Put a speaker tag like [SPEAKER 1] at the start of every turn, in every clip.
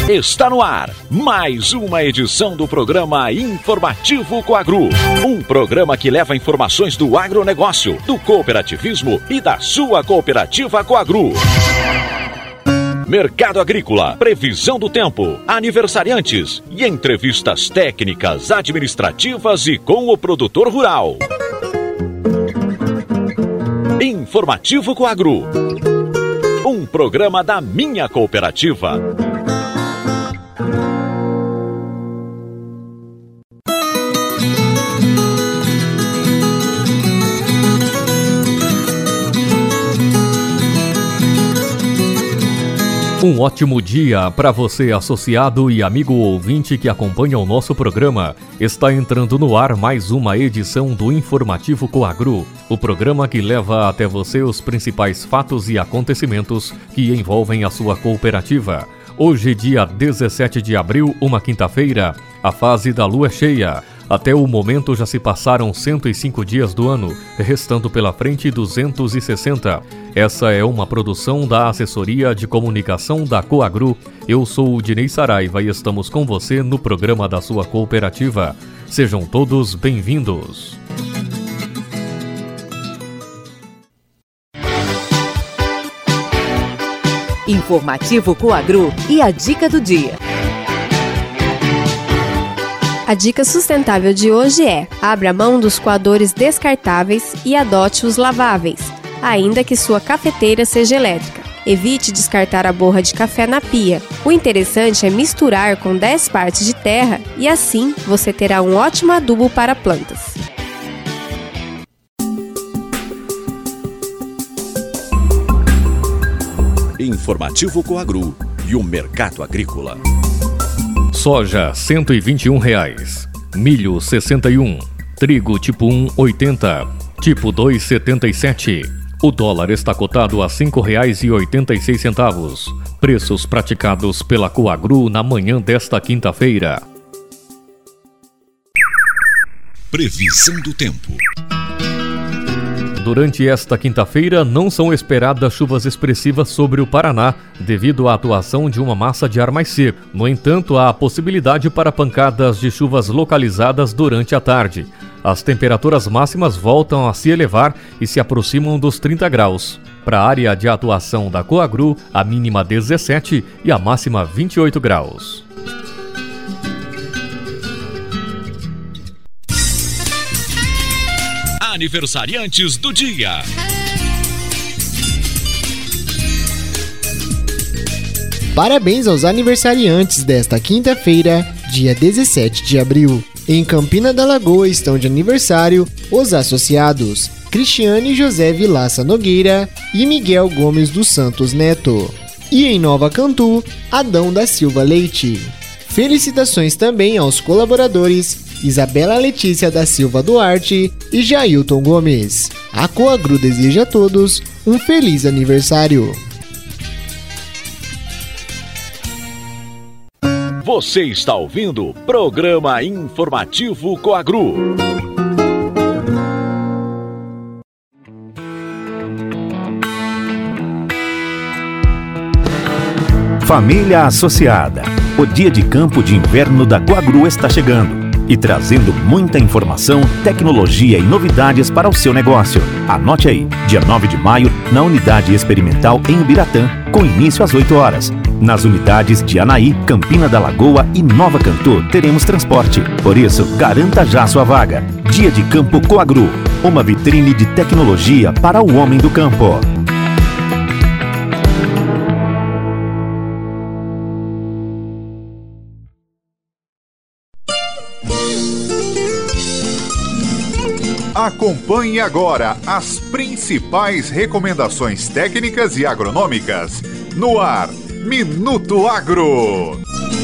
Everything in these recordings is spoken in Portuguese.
[SPEAKER 1] Está no ar mais uma edição do programa Informativo Coagru. Um programa que leva informações do agronegócio, do cooperativismo e da sua cooperativa Coagru. Mercado agrícola, previsão do tempo, aniversariantes e entrevistas técnicas, administrativas e com o produtor rural. Informativo Coagru. Um programa da minha cooperativa.
[SPEAKER 2] Um ótimo dia para você, associado e amigo ouvinte que acompanha o nosso programa. Está entrando no ar mais uma edição do Informativo Coagru, o programa que leva até você os principais fatos e acontecimentos que envolvem a sua cooperativa. Hoje, dia 17 de abril, uma quinta-feira, a fase da lua cheia. Até o momento já se passaram 105 dias do ano, restando pela frente 260. Essa é uma produção da Assessoria de Comunicação da Coagru. Eu sou o Dinei Saraiva e estamos com você no programa da sua cooperativa. Sejam todos bem-vindos.
[SPEAKER 3] Informativo Coagru e a dica do dia.
[SPEAKER 4] A dica sustentável de hoje é: abra mão dos coadores descartáveis e adote os laváveis, ainda que sua cafeteira seja elétrica. Evite descartar a borra de café na pia. O interessante é misturar com 10 partes de terra e assim você terá um ótimo adubo para plantas.
[SPEAKER 1] Informativo Coagru e o mercado agrícola.
[SPEAKER 2] Soja, R$ 121, milho, 61, trigo tipo 1, 80, tipo 2, 77. O dólar está cotado a R$ 5,86. Preços praticados pela Coagru na manhã desta quinta-feira.
[SPEAKER 1] Previsão do tempo.
[SPEAKER 2] Durante esta quinta-feira, não são esperadas chuvas expressivas sobre o Paraná, devido à atuação de uma massa de ar mais seco. No entanto, há a possibilidade para pancadas de chuvas localizadas durante a tarde. As temperaturas máximas voltam a se elevar e se aproximam dos 30 graus. Para a área de atuação da Coagru, a mínima 17 e a máxima 28 graus.
[SPEAKER 1] Aniversariantes do dia.
[SPEAKER 5] Parabéns aos aniversariantes desta quinta-feira, dia 17 de abril. Em Campina da Lagoa estão de aniversário os associados Cristiane José Vilaça Nogueira e Miguel Gomes dos Santos Neto. E em Nova Cantu, Adão da Silva Leite. Felicitações também aos colaboradores Isabela Letícia da Silva Duarte e Jailton Gomes. A Coagru deseja a todos um feliz aniversário.
[SPEAKER 1] Você está ouvindo o programa Informativo Coagru.
[SPEAKER 6] Família associada. O dia de campo de inverno da Coagru está chegando e trazendo muita informação, tecnologia e novidades para o seu negócio. Anote aí, dia 9 de maio, na Unidade Experimental em Ubiratã, com início às 8 horas. Nas unidades de Anaí, Campina da Lagoa e Nova Cantu, teremos transporte. Por isso, garanta já sua vaga. Dia de Campo Coagru, uma vitrine de tecnologia para o homem do campo.
[SPEAKER 7] Acompanhe agora as principais recomendações técnicas e agronômicas. No ar, Minuto Agro.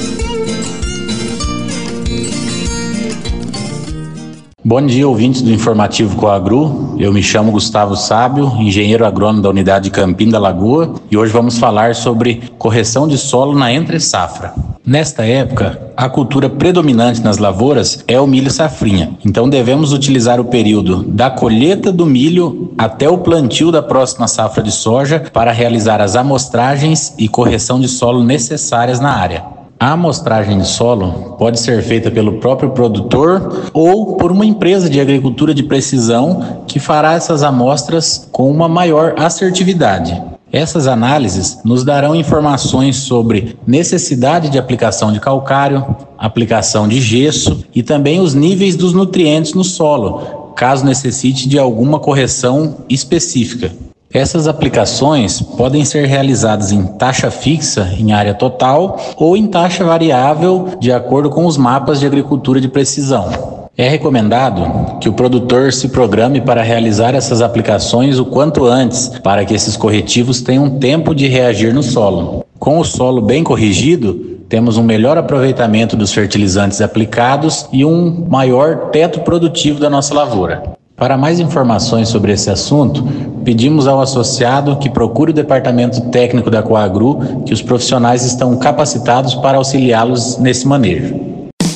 [SPEAKER 8] Bom dia, ouvintes do Informativo Coagru. Eu me chamo Gustavo Sábio, engenheiro agrônomo da unidade de Campina da Lagoa, e hoje vamos falar sobre correção de solo na entre-safra. Nesta época, a cultura predominante nas lavouras é o milho safrinha. Então devemos utilizar o período da colheita do milho até o plantio da próxima safra de soja para realizar as amostragens e correção de solo necessárias na área. A amostragem de solo pode ser feita pelo próprio produtor ou por uma empresa de agricultura de precisão que fará essas amostras com uma maior assertividade. Essas análises nos darão informações sobre necessidade de aplicação de calcário, aplicação de gesso e também os níveis dos nutrientes no solo, caso necessite de alguma correção específica. Essas aplicações podem ser realizadas em taxa fixa, em área total, ou em taxa variável, de acordo com os mapas de agricultura de precisão. É recomendado que o produtor se programe para realizar essas aplicações o quanto antes, para que esses corretivos tenham tempo de reagir no solo. Com o solo bem corrigido, temos um melhor aproveitamento dos fertilizantes aplicados e um maior teto produtivo da nossa lavoura. Para mais informações sobre esse assunto, pedimos ao associado que procure o departamento técnico da Coagru, que os profissionais estão capacitados para auxiliá-los nesse manejo.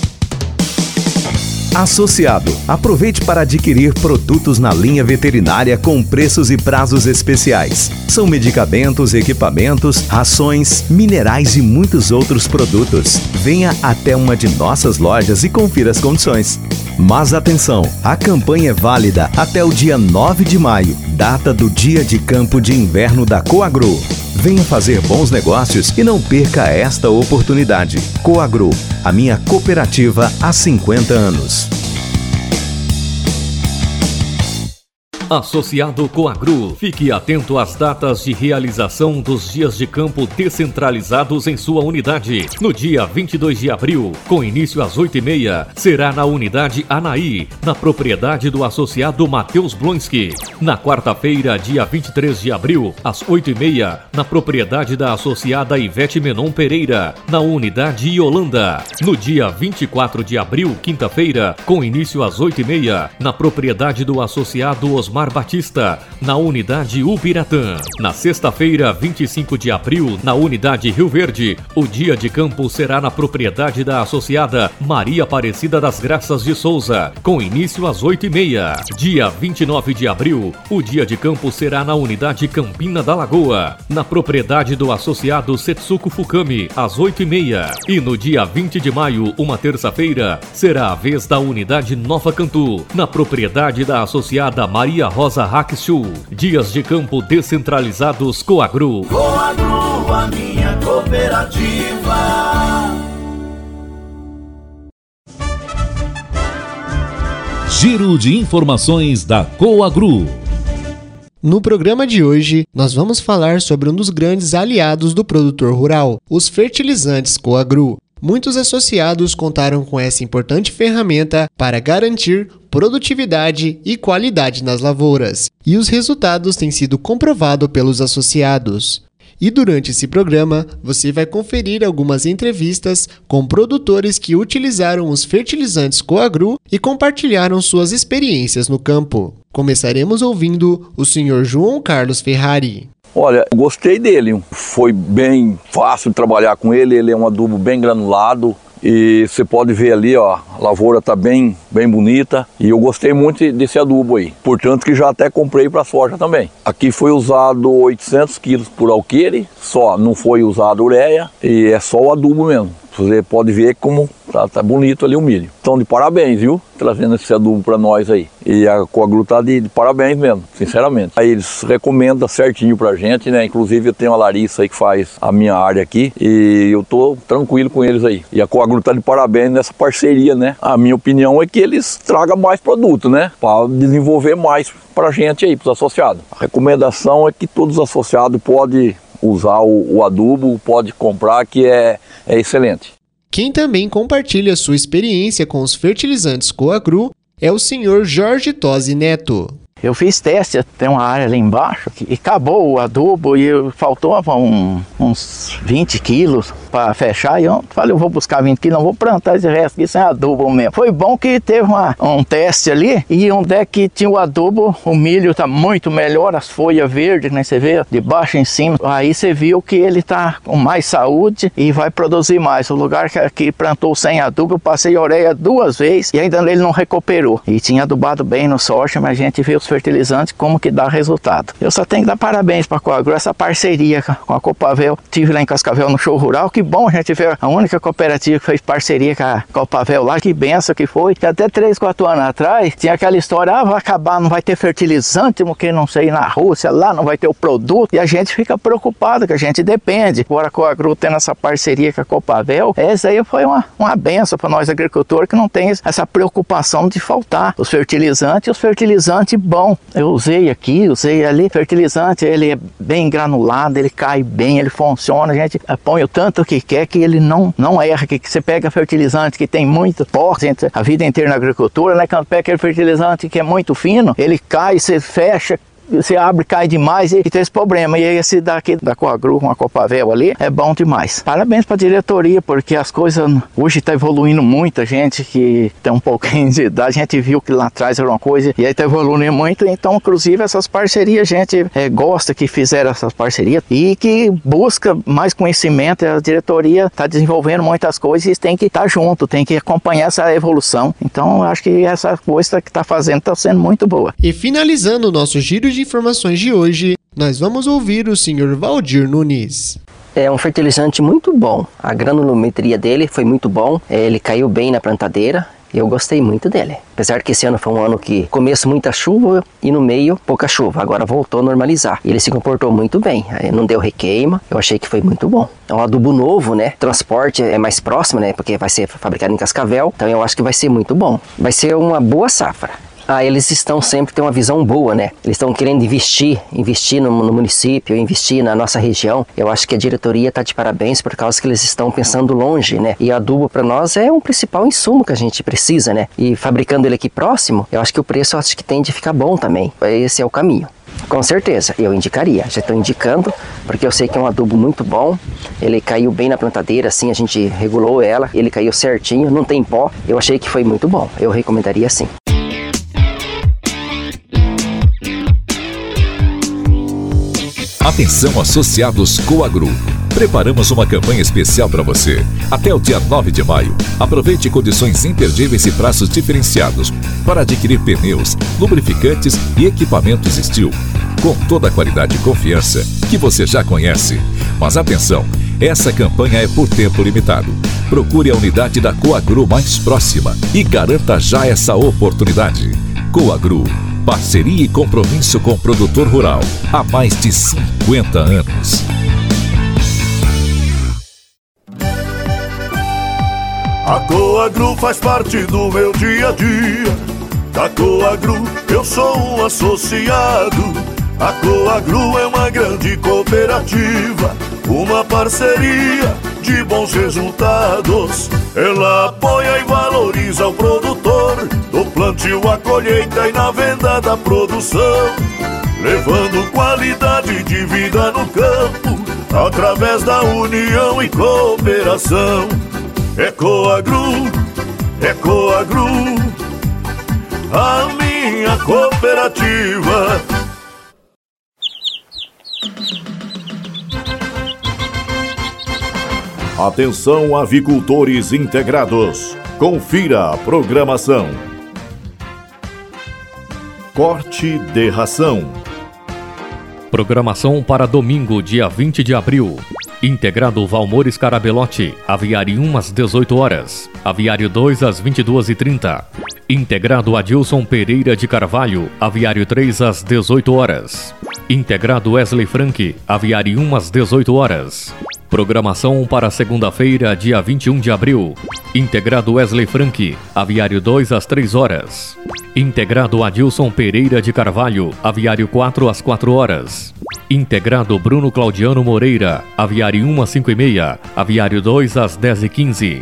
[SPEAKER 9] Associado, aproveite para adquirir produtos na linha veterinária com preços e prazos especiais. São medicamentos, equipamentos, rações, minerais e muitos outros produtos. Venha até uma de nossas lojas e confira as condições. Mas atenção, a campanha é válida até o dia 9 de maio, data do Dia de Campo de Inverno da Coagru. Venha fazer bons negócios e não perca esta oportunidade. Coagru, a minha cooperativa há 50 anos.
[SPEAKER 2] Associado Coagru, fique atento às datas de realização dos dias de campo descentralizados em sua unidade. No dia 22 de abril, com início às 8h30, será na unidade Anaí, na propriedade do associado Matheus Blonski. Na quarta-feira, dia 23 de abril, às 8h30, na propriedade da associada Ivete Menon Pereira, na unidade Iolanda. No dia 24 de abril, quinta-feira, com início às 8h30, na propriedade do associado Osmar Batista, na unidade Ubiratã. Na sexta-feira, 25 de abril, na unidade Rio Verde, o dia de campo será na propriedade da associada Maria Aparecida das Graças de Souza, com início às 8h30. Dia 29 de abril, o dia de campo será na unidade Campina da Lagoa, na propriedade do associado Setsuko Fukami, às 8h30. E no dia 20 de maio, uma terça-feira, será a vez da unidade Nova Cantu, na propriedade da associada Maria Rosa Hakshu. Dias de campo descentralizados Coagru.
[SPEAKER 10] Coagru, a minha cooperativa.
[SPEAKER 1] Giro de informações da Coagru.
[SPEAKER 5] No programa de hoje, nós vamos falar sobre um dos grandes aliados do produtor rural, os fertilizantes Coagru. Muitos associados contaram com essa importante ferramenta para garantir produtividade e qualidade nas lavouras, e os resultados têm sido comprovados pelos associados. E durante esse programa, você vai conferir algumas entrevistas com produtores que utilizaram os fertilizantes Coagru e compartilharam suas experiências no campo. Começaremos ouvindo o Sr. João Carlos Ferrari.
[SPEAKER 11] Olha, gostei dele, foi bem fácil de trabalhar com ele, ele é um adubo bem granulado e você pode ver ali, ó, a lavoura tá bem bonita e eu gostei muito desse adubo aí, portanto que já até comprei para soja também. Aqui foi usado 800 quilos por alqueire, só não foi usado ureia e é só o adubo mesmo. Você pode ver como tá bonito ali o milho. Então de parabéns, viu? Trazendo esse adubo para nós aí. E a Coagru tá de parabéns mesmo, sinceramente. Aí eles recomendam certinho pra gente, né? Inclusive eu tenho a Larissa aí que faz a minha área aqui e eu tô tranquilo com eles aí. E a Coagru tá de parabéns nessa parceria, né? A minha opinião é que eles tragam mais produto, né? Para desenvolver mais pra gente aí, pros associados. A recomendação é que todos os associados podem usar o adubo, pode comprar, que é excelente.
[SPEAKER 5] Quem também compartilha sua experiência com os fertilizantes Coagru é o Sr. Jorge Tosi Neto.
[SPEAKER 12] Eu fiz teste, tem uma área ali embaixo e acabou o adubo e faltou uns 20 quilos para fechar. E eu falei, eu vou buscar 20 quilos, não vou plantar esse resto aqui sem adubo mesmo. Foi bom que teve um teste ali e onde é que tinha o adubo, o milho está muito melhor, as folhas verdes, né, você vê, de baixo em cima. Aí você viu que ele está com mais saúde e vai produzir mais. O lugar que plantou sem adubo, eu passei ureia 2 vezes e ainda ele não recuperou. E tinha adubado bem no soja, mas a gente viu os fertilizante, como que dá resultado. Eu só tenho que dar parabéns para a Coagro, essa parceria com a Copavel. Tive lá em Cascavel no show rural, que bom a gente ver a única cooperativa que fez parceria com a Copavel lá, que benção que foi. Que até 3, 4 anos atrás tinha aquela história, vai acabar, não vai ter fertilizante, porque não sei, na Rússia lá não vai ter o produto, e a gente fica preocupado, que a gente depende. Agora a Coagro tendo essa parceria com a Copavel, essa aí foi uma benção para nós agricultores, que não tem essa preocupação de faltar os fertilizantes, e os fertilizantes bom. Eu usei aqui, usei ali, fertilizante, ele é bem granulado, ele cai bem, ele funciona, a gente põe o tanto que quer, que ele não erra, que você pega fertilizante que tem muito pó, a vida inteira na agricultura, né? Quando pega aquele fertilizante que é muito fino, ele cai, você fecha, você abre, cai demais e tem esse problema. E esse daqui da Coagro com a Copavel ali é bom demais. Parabéns para a diretoria, porque as coisas hoje está evoluindo muito. A gente que tem um pouquinho de idade, a gente viu que lá atrás era uma coisa e aí está evoluindo muito. Então, inclusive, essas parcerias, a gente gosta que fizeram essas parcerias e que busca mais conhecimento. A diretoria está desenvolvendo muitas coisas e tem que estar junto, tem que acompanhar essa evolução. Então, eu acho que essa coisa que está fazendo está sendo muito boa.
[SPEAKER 5] E finalizando o nosso giro de informações de hoje, nós vamos ouvir o Sr. Valdir Nunes.
[SPEAKER 13] É um fertilizante muito bom, a granulometria dele foi muito bom, ele caiu bem na plantadeira, eu gostei muito dele. Apesar que esse ano foi um ano que começo muita chuva e no meio pouca chuva, agora voltou a normalizar. E ele se comportou muito bem, não deu requeima, eu achei que foi muito bom. É um adubo novo, né? Transporte é mais próximo, né? Porque vai ser fabricado em Cascavel, então eu acho que vai ser muito bom. Vai ser uma boa safra. Eles estão sempre têm uma visão boa, né? Eles estão querendo investir no município, investir na nossa região. Eu acho que a diretoria está de parabéns por causa que eles estão pensando longe, né? E adubo para nós é um principal insumo que a gente precisa, né? E fabricando ele aqui próximo, eu acho que o preço tende a ficar bom também. Esse é o caminho. Com certeza, eu indicaria, já estou indicando, porque eu sei que é um adubo muito bom, ele caiu bem na plantadeira, assim, a gente regulou ela, ele caiu certinho, não tem pó, eu achei que foi muito bom, eu recomendaria sim.
[SPEAKER 1] Atenção associados Coagro. Preparamos uma campanha especial para você. Até o dia 9 de maio, aproveite condições imperdíveis e prazos diferenciados para adquirir pneus, lubrificantes e equipamentos Steel, com toda a qualidade e confiança que você já conhece. Mas atenção, essa campanha é por tempo limitado. Procure a unidade da Coagro mais próxima e garanta já essa oportunidade. Coagro. Parceria e compromisso com o produtor rural há mais de 50 anos.
[SPEAKER 10] A Coagro faz parte do meu dia a dia. Da Coagro eu sou um associado. A Coagro é uma grande cooperativa, uma parceria de bons resultados. Ela apoia e valoriza o produtor, do plantio à colheita e na venda da produção, levando qualidade de vida no campo, através da união e cooperação. É Coagro, a minha cooperativa.
[SPEAKER 7] Atenção, avicultores integrados. Confira a programação. Corte de ração.
[SPEAKER 2] Programação para domingo, dia 20 de abril. Integrado Valmores Carabelotti, Aviário 1 às 18 horas, Aviário 2 às 22h30. Integrado Adilson Pereira de Carvalho, Aviário 3 às 18 horas. Integrado Wesley Frank, Aviário 1 às 18 horas. Programação para segunda-feira, dia 21 de abril. Integrado Wesley Frank, Aviário 2 às 3 horas. Integrado Adilson Pereira de Carvalho, Aviário 4 às 4 horas. Integrado Bruno Claudiano Moreira, Aviário 1 às 5h30, Aviário 2 às 10h15.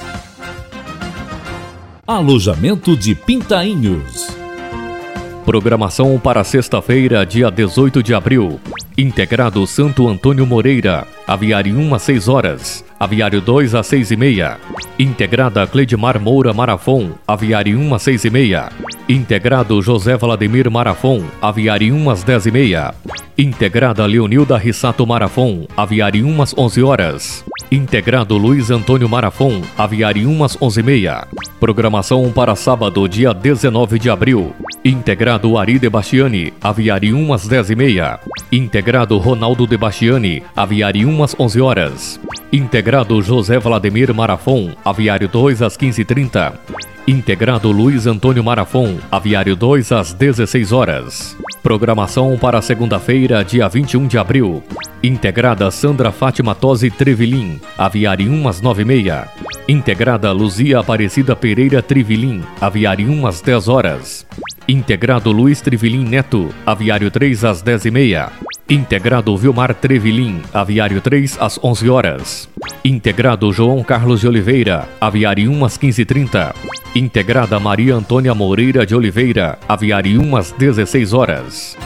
[SPEAKER 1] Alojamento de Pintainhos.
[SPEAKER 2] Programação para sexta-feira, dia 18 de abril. Integrado Santo Antônio Moreira, Aviário 1 às 6 horas, Aviário 2 às 6h30. Integrada Cleidmar Moura Marafon, Aviário 1 às 6h30. Integrado José Vladimir Marafon, Aviário 1 às 10h30. Integrada Leonilda Rissato Marafon, Aviário 1 às 11 horas. Integrado Luiz Antônio Marafon, Aviário 1 às 11h30. Programação para sábado, dia 19 de abril. Integrado Ari de Bastiani, Aviário 1 às 10h30. Integrado Ronaldo de Bastiani, Aviário 1 às 11 horas. Integrado José Vladimir Marafon, Aviário 2 às 15h30. Integrado Luiz Antônio Marafon, Aviário 2 às 16 horas. Programação para segunda-feira, dia 21 de abril. Integrada Sandra Fátima Tosi Trevilim, Aviário 1 às 9h30. Integrada Luzia Aparecida Pereira Trivilim, Aviário 1 às 10 horas. Integrado Luiz Trivilim Neto, Aviário 3 às 10h30. Integrado Vilmar Trevilim, Aviário 3 às 11 horas. Integrado João Carlos de Oliveira, Aviário 1 às 15h30. Integrada Maria Antônia Moreira de Oliveira, Aviário 1 às 16 horas.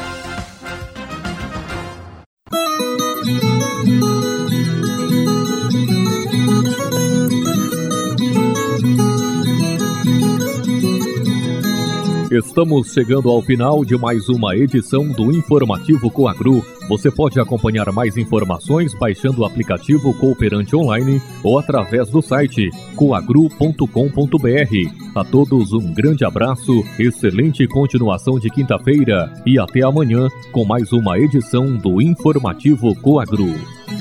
[SPEAKER 2] Estamos chegando ao final de mais uma edição do Informativo Coagru. Você pode acompanhar mais informações baixando o aplicativo Cooperante Online ou através do site coagru.com.br. A todos um grande abraço, excelente continuação de quinta-feira e até amanhã com mais uma edição do Informativo Coagru.